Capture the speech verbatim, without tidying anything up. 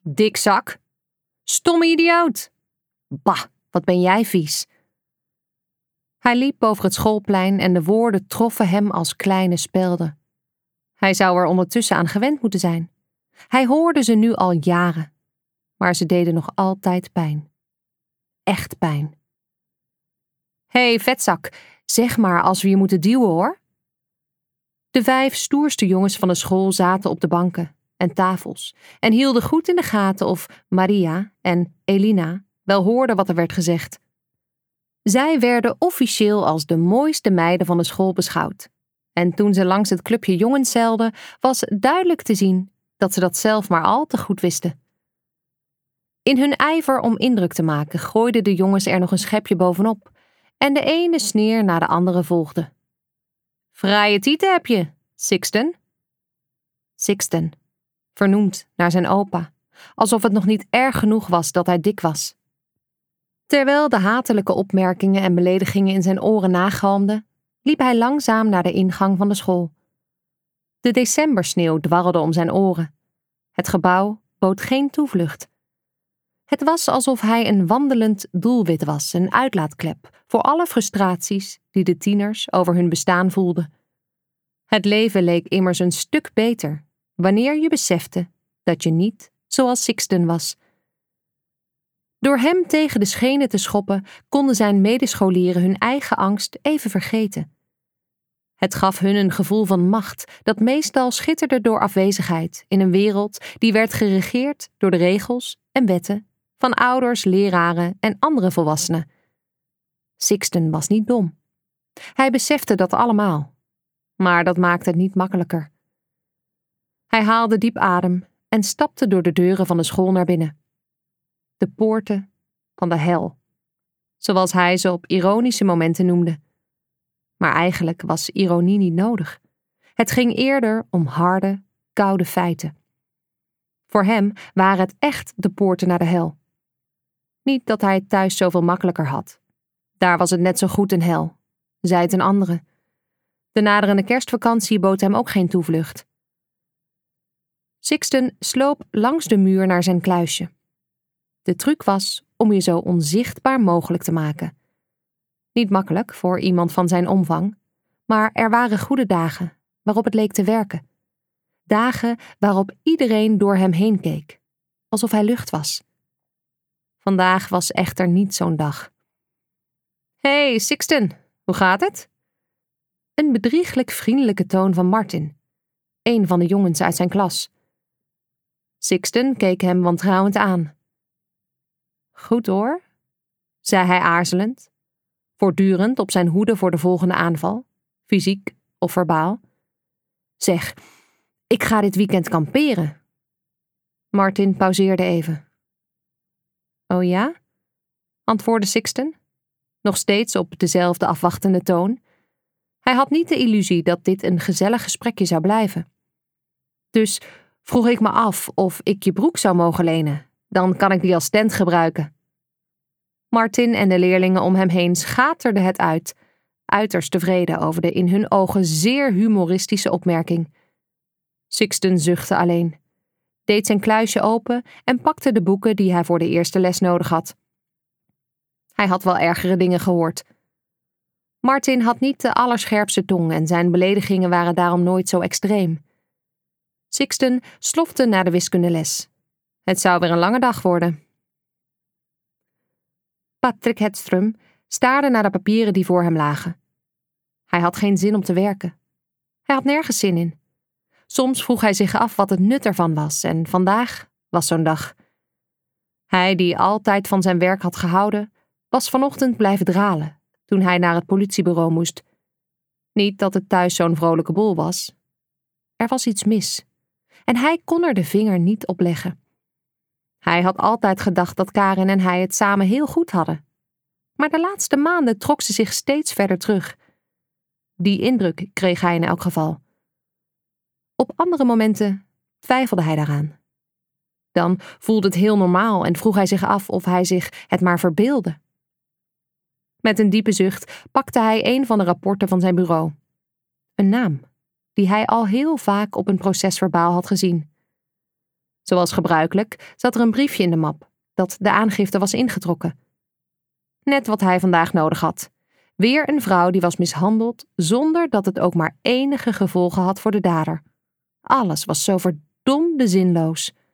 Dikzak. Stomme idioot. Bah, wat ben jij vies. Hij liep over het schoolplein en de woorden troffen hem als kleine spelden. Hij zou er ondertussen aan gewend moeten zijn. Hij hoorde ze nu al jaren, maar ze deden nog altijd pijn. Echt pijn. Hé, hey, vetzak, zeg maar als we je moeten duwen, hoor. De vijf stoerste jongens van de school zaten op de banken en tafels en hielden goed in de gaten of Maria en Elina wel hoorden wat er werd gezegd. Zij werden officieel als de mooiste meiden van de school beschouwd. En toen ze langs het clubje jongens zeilden, was duidelijk te zien dat ze dat zelf maar al te goed wisten. In hun ijver om indruk te maken gooiden de jongens er nog een schepje bovenop en de ene sneer na de andere volgde. Fraaie tieten heb je, Sixten. Sixten, vernoemd naar zijn opa, alsof het nog niet erg genoeg was dat hij dik was. Terwijl de hatelijke opmerkingen en beledigingen in zijn oren nagalmden, liep hij langzaam naar de ingang van de school. De decembersneeuw dwarrelde om zijn oren. Het gebouw bood geen toevlucht. Het was alsof hij een wandelend doelwit was, een uitlaatklep voor alle frustraties die de tieners over hun bestaan voelden. Het leven leek immers een stuk beter wanneer je besefte dat je niet zoals Sixten was. Door hem tegen de schenen te schoppen konden zijn medescholieren hun eigen angst even vergeten. Het gaf hun een gevoel van macht dat meestal schitterde door afwezigheid in een wereld die werd geregeerd door de regels en wetten van ouders, leraren en andere volwassenen. Sixten was niet dom. Hij besefte dat allemaal, maar dat maakte het niet makkelijker. Hij haalde diep adem en stapte door de deuren van de school naar binnen. De poorten van de hel, zoals hij ze op ironische momenten noemde. Maar eigenlijk was ironie niet nodig. Het ging eerder om harde, koude feiten. Voor hem waren het echt de poorten naar de hel. Niet dat hij het thuis zoveel makkelijker had. Daar was het net zo goed een hel, zei het een andere. De naderende kerstvakantie bood hem ook geen toevlucht. Sixten sloop langs de muur naar zijn kluisje. De truc was om je zo onzichtbaar mogelijk te maken. Niet makkelijk voor iemand van zijn omvang, maar er waren goede dagen waarop het leek te werken. Dagen waarop iedereen door hem heen keek, alsof hij lucht was. Vandaag was echter niet zo'n dag. Hey, Sixten, hoe gaat het? Een bedrieglijk vriendelijke toon van Martin, een van de jongens uit zijn klas. Sixten keek hem wantrouwend aan. Goed hoor, zei hij aarzelend, voortdurend op zijn hoede voor de volgende aanval, fysiek of verbaal. Zeg, ik ga dit weekend kamperen. Martin pauzeerde even. Oh ja? Antwoordde Sixten, nog steeds op dezelfde afwachtende toon. Hij had niet de illusie dat dit een gezellig gesprekje zou blijven. Dus vroeg ik me af of ik je broek zou mogen lenen. Dan kan ik die als tent gebruiken. Martin en de leerlingen om hem heen schaterden het uit, uiterst tevreden over de in hun ogen zeer humoristische opmerking. Sixten zuchtte alleen, deed zijn kluisje open en pakte de boeken die hij voor de eerste les nodig had. Hij had wel ergere dingen gehoord. Martin had niet de allerscherpste tong en zijn beledigingen waren daarom nooit zo extreem. Sixten slofte naar de wiskundeles. Het zou weer een lange dag worden. Patrick Hedström staarde naar de papieren die voor hem lagen. Hij had geen zin om te werken. Hij had nergens zin in. Soms vroeg hij zich af wat het nut ervan was en vandaag was zo'n dag. Hij, die altijd van zijn werk had gehouden, was vanochtend blijven dralen toen hij naar het politiebureau moest. Niet dat het thuis zo'n vrolijke boel was. Er was iets mis en hij kon er de vinger niet op leggen. Hij had altijd gedacht dat Karin en hij het samen heel goed hadden. Maar de laatste maanden trok ze zich steeds verder terug. Die indruk kreeg hij in elk geval. Op andere momenten twijfelde hij daaraan. Dan voelde het heel normaal en vroeg hij zich af of hij zich het maar verbeeldde. Met een diepe zucht pakte hij een van de rapporten van zijn bureau. Een naam, die hij al heel vaak op een procesverbaal had gezien. Zoals gebruikelijk zat er een briefje in de map dat de aangifte was ingetrokken. Net wat hij vandaag nodig had. Weer een vrouw die was mishandeld zonder dat het ook maar enige gevolgen had voor de dader. Alles was zo verdomde zinloos.